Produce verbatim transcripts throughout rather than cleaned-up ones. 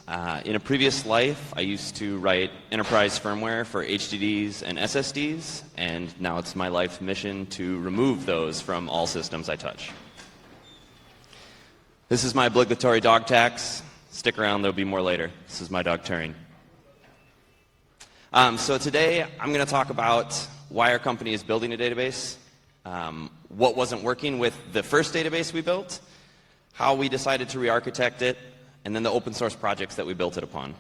Uh, in a previous life, I used to write enterprise firmware for H D Ds and S S Ds, and now it's my life's mission to remove those from all systems I touch. This is my obligatory dog tax. Stick around, there'll be more later. This is my dog Turing. Um, so today, I'm going to talk about why our company is building a database, um, what wasn't working with the first database we built, how we decided to re-architect it, and then the open source projects that we built it upon.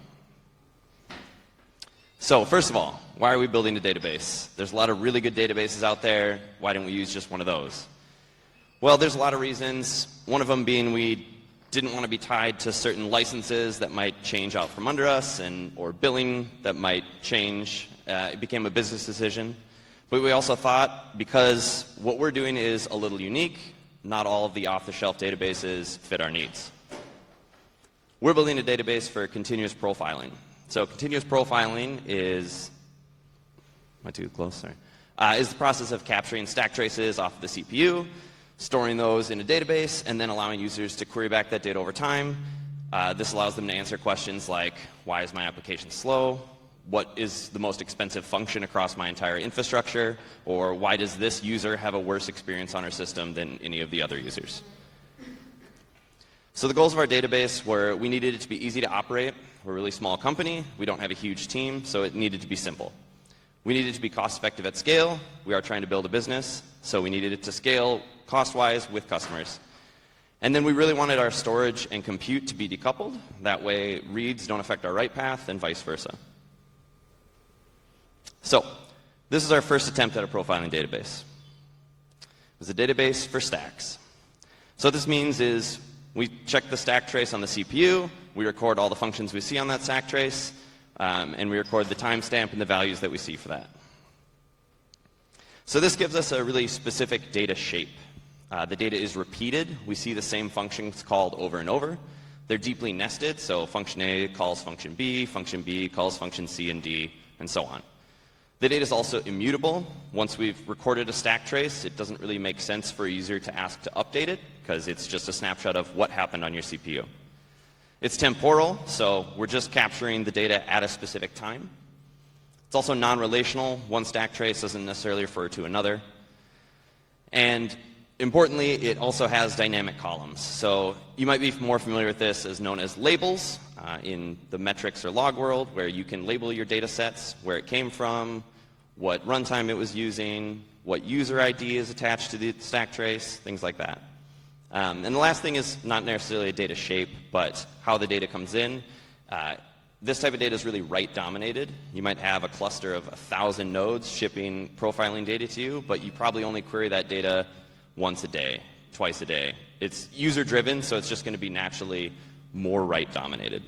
So first of all, why are we building a database? There's a lot of really good databases out there. Why didn't we use just one of those? Well, there's a lot of reasons. One of them being we didn't want to be tied to certain licenses that might change out from under us, and or billing that might change. Uh, it became a business decision. But we also thought, because what we're doing is a little unique, not all of the off-the-shelf databases fit our needs. We're building a database for continuous profiling. So continuous profiling is, am I too close? Sorry. Uh, is the process of capturing stack traces off the C P U, storing those in a database, and then allowing users to query back that data over time. Uh, this allows them to answer questions like, why is my application slow? What is the most expensive function across my entire infrastructure? Or why does this user have a worse experience on our system than any of the other users? So the goals of our database were we needed it to be easy to operate. We're a really small company. We don't have a huge team, so it needed to be simple. We needed it to be cost effective at scale. We are trying to build a business, so we needed it to scale cost-wise with customers. And then we really wanted our storage and compute to be decoupled. That way reads don't affect our write path and vice versa. So this is our first attempt at a profiling database. It was a database for stacks. So what this means is we check the stack trace on the C P U, we record all the functions we see on that stack trace, um, and we record the timestamp and the values that we see for that. So this gives us a really specific data shape. Uh, the data is repeated. We see the same functions called over and over. They're deeply nested, so function A calls function B, function B calls function C and D, and so on. The data is also immutable. Once we've recorded a stack trace, it doesn't really make sense for a user to ask to update it, because it's just a snapshot of what happened on your C P U. It's temporal, so we're just capturing the data at a specific time. It's also non-relational. One stack trace doesn't necessarily refer to another. And importantly, it also has dynamic columns. So you might be more familiar with this as known as labels uh, in the metrics or log world, where you can label your data sets, where it came from, what runtime it was using, what user I D is attached to the stack trace, things like that. Um, and the last thing is not necessarily a data shape, but how the data comes in. Uh, this type of data is really write dominated. You might have a cluster of a thousand nodes shipping profiling data to you, but you probably only query that data once a day, twice a day. It's user driven, so it's just going to be naturally more write dominated.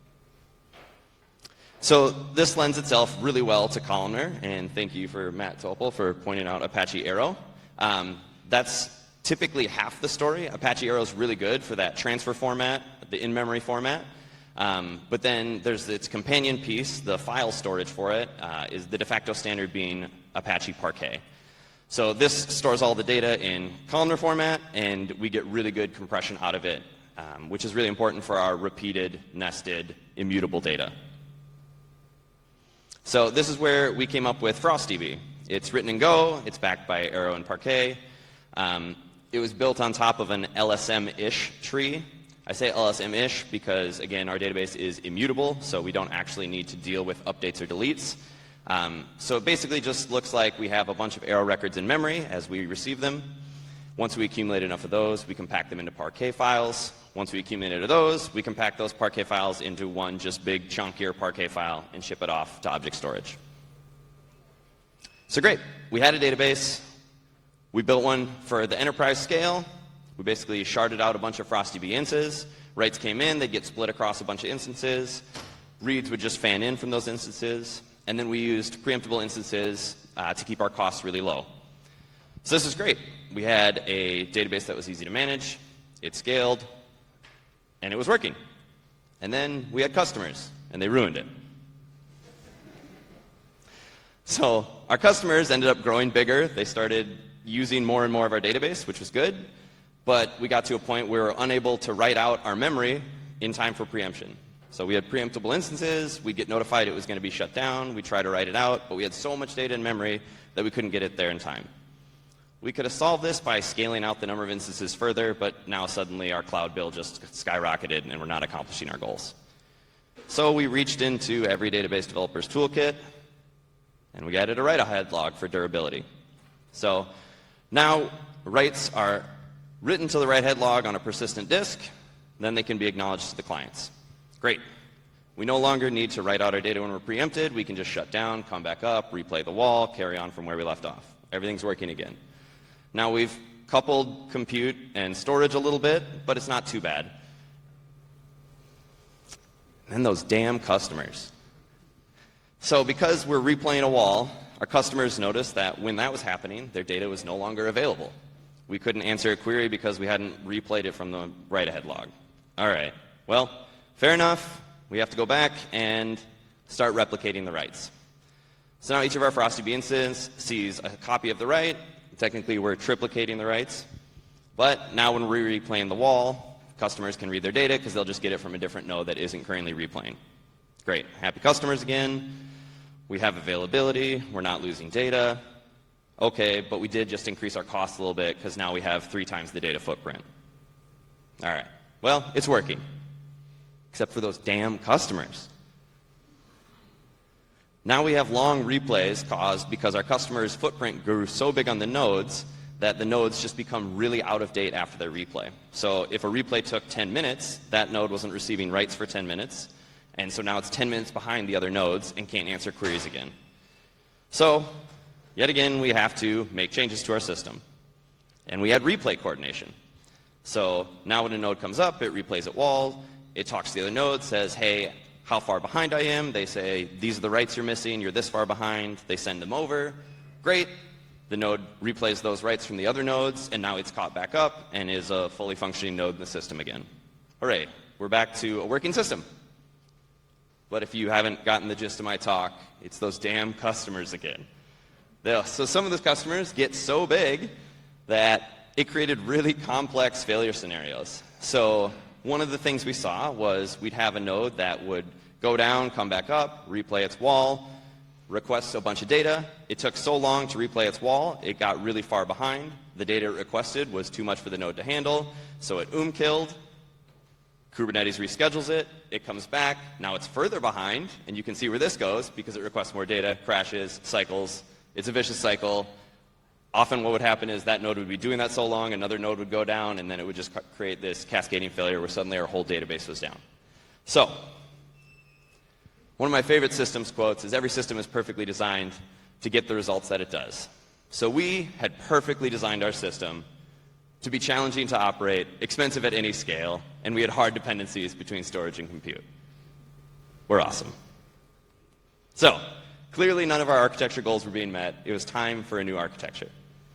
So this lends itself really well to columnar, and thank you for Matt Topol for pointing out Apache Arrow. Um, that's typically half the story. Apache Arrow is really good for that transfer format, the in-memory format. Um, but then there's its companion piece, the file storage for it, uh, is the de facto standard being Apache Parquet. So this stores all the data in columnar format, and we get really good compression out of it, um, which is really important for our repeated, nested, immutable data. So this is where we came up with FrostDB. It's written in Go. It's backed by Arrow and Parquet. Um, it was built on top of an L S M-ish tree. I say L S M-ish because, again, our database is immutable, so we don't actually need to deal with updates or deletes. Um, so it basically just looks like we have a bunch of Arrow records in memory as we receive them. Once we accumulate enough of those, we compact them into Parquet files. Once we accumulate those, we compact those Parquet files into one just big chunkier Parquet file and ship it off to object storage. So great. We had a database. We built one for the enterprise scale. We basically sharded out a bunch of FrostDB instances. Writes came in. They'd get split across a bunch of instances. Reads would just fan in from those instances. And then we used preemptible instances uh, to keep our costs really low. So this is great. We had a database that was easy to manage. It scaled. And it was working. And then we had customers, and they ruined it. So our customers ended up growing bigger. They started using more and more of our database, which was good. But we got to a point where we were unable to write out our memory in time for preemption. So we had preemptible instances, we'd get notified it was going to be shut down, we'd try to write it out, but we had so much data in memory that we couldn't get it there in time. We could have solved this by scaling out the number of instances further, but now suddenly our cloud bill just skyrocketed and we're not accomplishing our goals. So we reached into every database developer's toolkit and we added a write-ahead log for durability. So now writes are written to the write-ahead log on a persistent disk, then they can be acknowledged to the clients. Great. We no longer need to write out our data when we're preempted. We can just shut down, come back up, replay the wall, carry on from where we left off. Everything's working again. Now we've coupled compute and storage a little bit, but it's not too bad. And then those damn customers. So because we're replaying a wall, our customers noticed that when that was happening, their data was no longer available. We couldn't answer a query because we hadn't replayed it from the write-ahead log. All right, well, fair enough. We have to go back and start replicating the writes. So now each of our FrostyB instances sees a copy of the write. Technically, we're triplicating the writes. But now when we're replaying the wall, customers can read their data because they'll just get it from a different node that isn't currently replaying. Great. Happy customers again. We have availability. We're not losing data. Okay, but we did just increase our costs a little bit because now we have three times the data footprint. All right. Well, it's working. Except for those damn customers. Now we have long replays caused because our customers' footprint grew so big on the nodes that the nodes just become really out of date after their replay. So if a replay took ten minutes, that node wasn't receiving writes for ten minutes, and so now it's ten minutes behind the other nodes and can't answer queries again. So, yet again, we have to make changes to our system. And we had replay coordination. So now when a node comes up, it replays at wall, it talks to the other node, says, hey, how far behind I am. They say, these are the writes you're missing, you're this far behind. They send them over. Great. The node replays those writes from the other nodes, and now it's caught back up and is a fully functioning node in the system again. Hooray. We're back to a working system. But if you haven't gotten the gist of my talk, it's those damn customers again. They'll, so some of those customers get so big that it created really complex failure scenarios. So one of the things we saw was we'd have a node that would go down, come back up, replay its wall, request a bunch of data. It took so long to replay its wall, it got really far behind. The data it requested was too much for the node to handle, so it oom killed. Kubernetes reschedules it, it comes back, now it's further behind, and you can see where this goes because it requests more data, crashes, cycles. It's a vicious cycle. Often what would happen is that node would be doing that so long, another node would go down, and then it would just create this cascading failure where suddenly our whole database was down. So, one of my favorite systems quotes is every system is perfectly designed to get the results that it does. So we had perfectly designed our system to be challenging to operate, expensive at any scale, and we had hard dependencies between storage and compute. We're awesome. So, clearly none of our architecture goals were being met. It was time for a new architecture.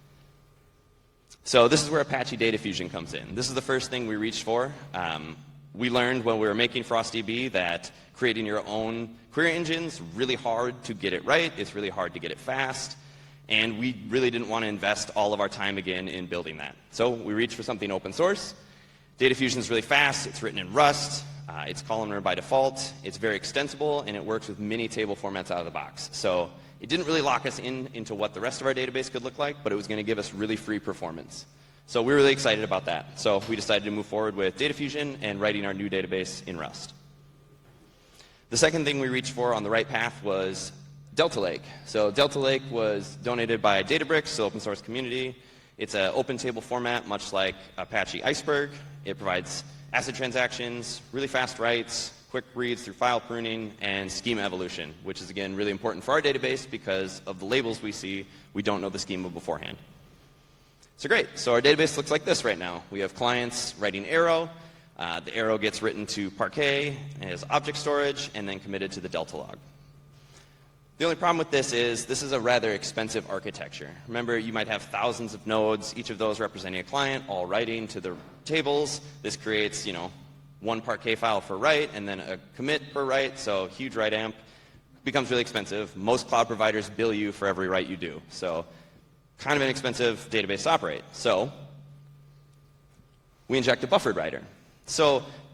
So this is where Apache Data Fusion comes in. This is the first thing we reached for. Um, we learned when we were making FrostyB that creating your own query engine is really hard to get it right. It's really hard to get it fast. And we really didn't want to invest all of our time again in building that. So we reached for something open source. Data Fusion is really fast. It's written in Rust. Uh, it's columnar by default. It's very extensible, and it works with many table formats out of the box. So it didn't really lock us in into what the rest of our database could look like, but it was going to give us really free performance. So we were really excited about that. So we decided to move forward with Data Fusion and writing our new database in Rust. The second thing we reached for on the right path was Delta Lake. So Delta Lake was donated by Databricks, the open source community. It's an open table format, much like Apache Iceberg. It provides ACID transactions, really fast writes, quick reads through file pruning, and schema evolution, which is, again, really important for our database because of the labels we see. We don't know the schema beforehand. So great. So our database looks like this right now. We have clients writing Arrow. Uh, the Arrow gets written to Parquet as object storage and then committed to the Delta log. The only problem with this is this is a rather expensive architecture. Remember, you might have thousands of nodes, each of those representing a client, all writing to the tables. This creates, you know, one Parquet file for write and then a commit per write, so huge write amp. Becomes really expensive. Most cloud providers bill you for every write you do. So kind of an expensive database to operate. So we inject a buffered writer. So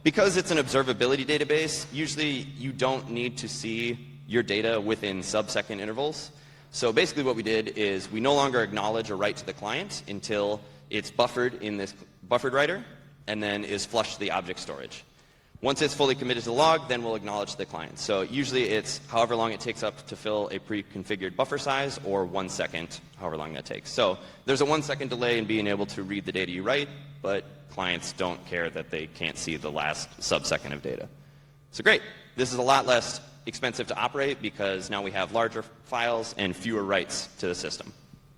Because it's an observability database, usually you don't need to see your data within sub-second intervals. So basically what we did is we no longer acknowledge a write to the client until it's buffered in this buffered writer and then is flushed to the object storage. Once it's fully committed to the log, then we'll acknowledge the client. So usually it's however long it takes up to fill a pre-configured buffer size, or one second, however long that takes. So there's a one second delay in being able to read the data you write, but clients don't care that they can't see the last sub-second of data. So great. This is a lot less expensive to operate because now we have larger files and fewer writes to the system.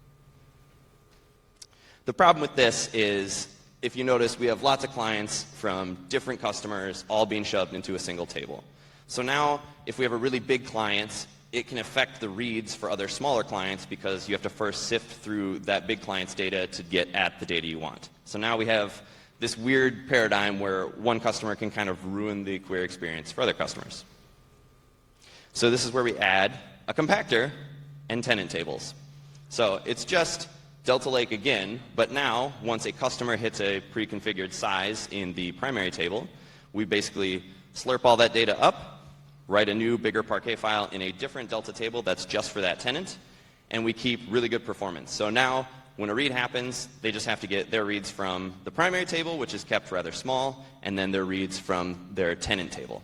The problem with this is, if you notice, we have lots of clients from different customers all being shoved into a single table. So now, if we have a really big client, it can affect the reads for other smaller clients because you have to first sift through that big client's data to get at the data you want. So now we have this weird paradigm where one customer can kind of ruin the query experience for other customers. So this is where we add a compactor and tenant tables. So it's just Delta Lake again, but now once a customer hits a pre-configured size in the primary table, we basically slurp all that data up, write a new bigger Parquet file in a different Delta table that's just for that tenant, and we keep really good performance. So now when a read happens, they just have to get their reads from the primary table, which is kept rather small, and then their reads from their tenant table.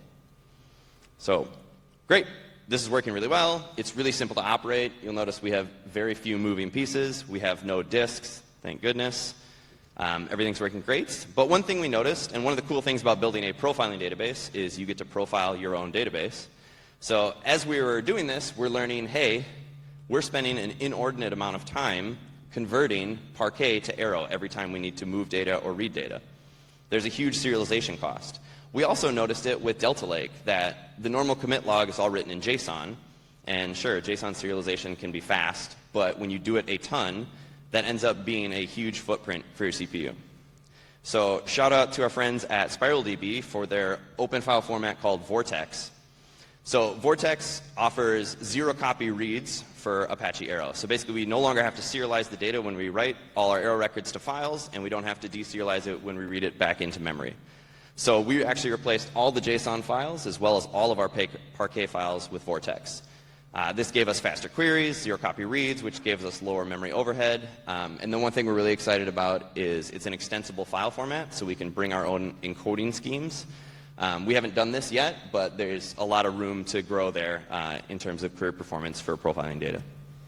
So great. This is working really well. It's really simple to operate. You'll notice we have very few moving pieces. We have no disks, thank goodness. Um, everything's working great. But one thing we noticed, and one of the cool things about building a profiling database, is you get to profile your own database. So as we were doing this, we're learning, hey, we're spending an inordinate amount of time converting Parquet to Arrow every time we need to move data or read data. There's a huge serialization cost. We also noticed it with Delta Lake, that the normal commit log is all written in JSON, and sure, JSON serialization can be fast, but when you do it a ton, that ends up being a huge footprint for your C P U. So shout out to our friends at SpiralDB for their open file format called Vortex. So Vortex offers zero copy reads for Apache Arrow. So basically we no longer have to serialize the data when we write all our Arrow records to files, and we don't have to deserialize it when we read it back into memory. So we actually replaced all the JSON files as well as all of our Parquet files with Vortex. Uh, this gave us faster queries, zero copy reads, which gives us lower memory overhead. Um, and the one thing we're really excited about is it's an extensible file format, so we can bring our own encoding schemes. Um, we haven't done this yet, but there's a lot of room to grow there uh, in terms of query performance for profiling data.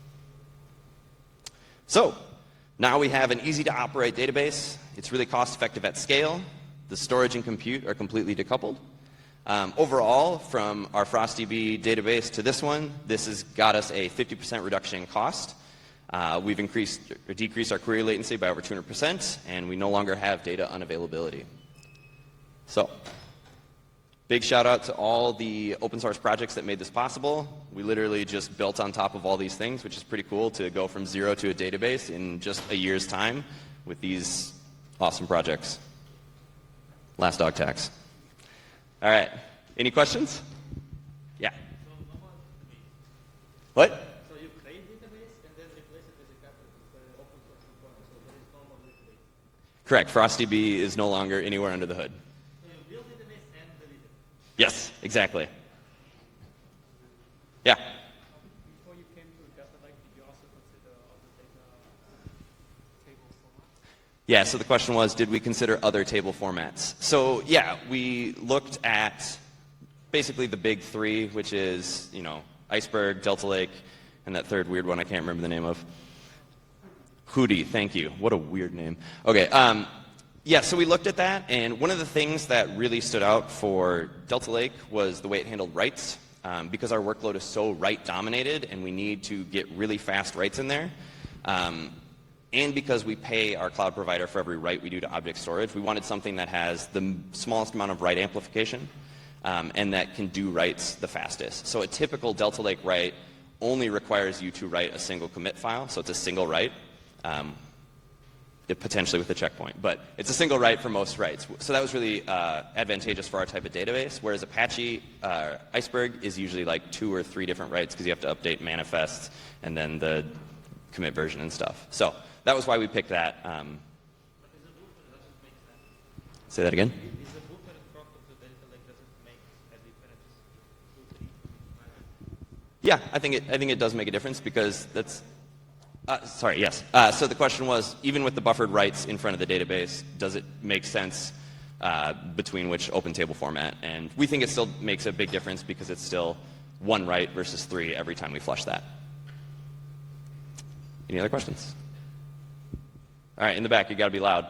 So now we have an easy to operate database. It's really cost effective at scale. The storage and compute are completely decoupled. Um, overall, from our FrostDB database to this one, this has got us a fifty percent reduction in cost. Uh, we've increased or decreased our query latency by over two hundred percent, and we no longer have data unavailability. So, big shout out to all the open source projects that made this possible. We literally just built on top of all these things, which is pretty cool to go from zero to a database in just a year's time with these awesome projects. Last dog tax. All right. Any questions? Yeah. What? So you create database and then replace it with a captive with uh, open source component. So there is no more database. Correct. FrostDB is no longer anywhere under the hood. So you build database and delete it. Yes, exactly. Yeah. Before you came to Delta Lake, did you also consider other data table formats? Yeah, so the question was, did we consider other table formats? So yeah, we looked at basically the big three, which is, you know, Iceberg, Delta Lake, and that third weird one I can't remember the name of. Hudi, thank you. What a weird name. Okay, um, yeah, so we looked at that, and one of the things that really stood out for Delta Lake was the way it handled writes. Um, because our workload is so write dominated and we need to get really fast writes in there, um, and because we pay our cloud provider for every write we do to object storage, we wanted something that has the smallest amount of write amplification um, and that can do writes the fastest. So a typical Delta Lake write only requires you to write a single commit file, so it's a single write, um, it potentially with a checkpoint, but it's a single write for most writes. So that was really uh, advantageous for our type of database, whereas Apache uh, Iceberg is usually like two or three different writes because you have to update manifests and then the commit version and stuff. So that was why we picked that. Um, But is a buffer doesn't make sense. say that again? Is a buffer in front of the Yeah, I think it, I think it does make a difference because that's, uh, sorry, yes. Uh, so the question was, even with the buffered writes in front of the database, does it make sense uh, between which open table format? And we think it still makes a big difference because it's still one write versus three every time we flush that. Any other questions? All right, in the back, you got to be loud.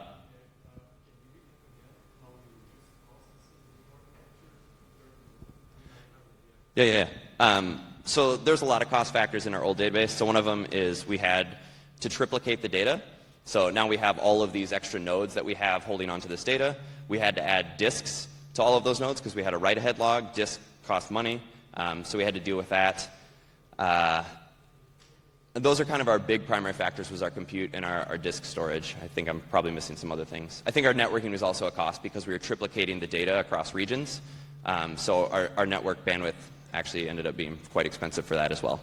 Yeah, yeah, yeah. Um, so there's a lot of cost factors in our old database. So one of them is we had to triplicate the data. So now we have all of these extra nodes that we have holding onto this data. We had to add disks to all of those nodes because we had a write-ahead log. Disk cost money, um, so we had to deal with that. Uh, those are kind of our big primary factors, was our compute and our, our disk storage. I think I'm probably missing some other things. I think our networking was also a cost because we were triplicating the data across regions. Um, so our, our network bandwidth actually ended up being quite expensive for that as well.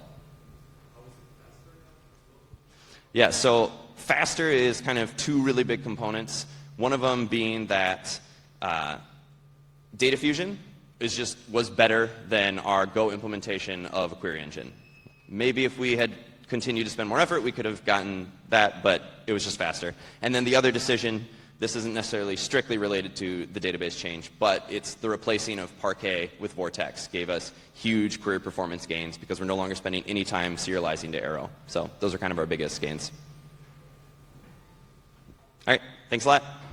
Yeah, so faster is kind of two really big components. One of them being that uh, data fusion is just was better than our Go implementation of a query engine. Maybe if we had continued to spend more effort, we could have gotten that, but it was just faster. And then the other decision, this isn't necessarily strictly related to the database change, but it's the replacing of Parquet with Vortex gave us huge query performance gains because we're no longer spending any time serializing to Arrow. So those are kind of our biggest gains. All right, thanks a lot.